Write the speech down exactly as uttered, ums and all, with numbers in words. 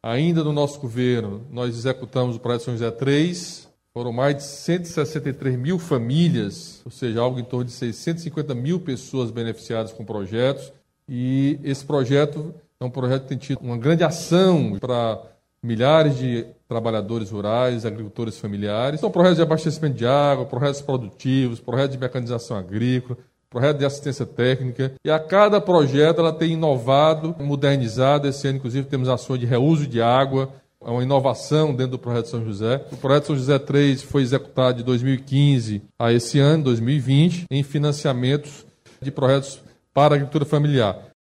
Ainda no nosso governo, nós executamos o projeto São José três, foram mais de cento e sessenta e três mil famílias, ou seja, algo em torno de seiscentas e cinquenta mil pessoas beneficiadas com projetos, e esse projeto é um projeto que tem tido uma grande ação para milhares de trabalhadores rurais, agricultores familiares. São projetos de abastecimento de água, projetos produtivos, projetos de mecanização agrícola, projeto de assistência técnica, e a cada projeto ela tem inovado, modernizado. Esse ano, inclusive, temos ações de reuso de água, é uma inovação dentro do projeto São José. O projeto São José três foi executado de dois mil e quinze a esse ano, dois mil e vinte, em financiamentos de projetos para a agricultura familiar.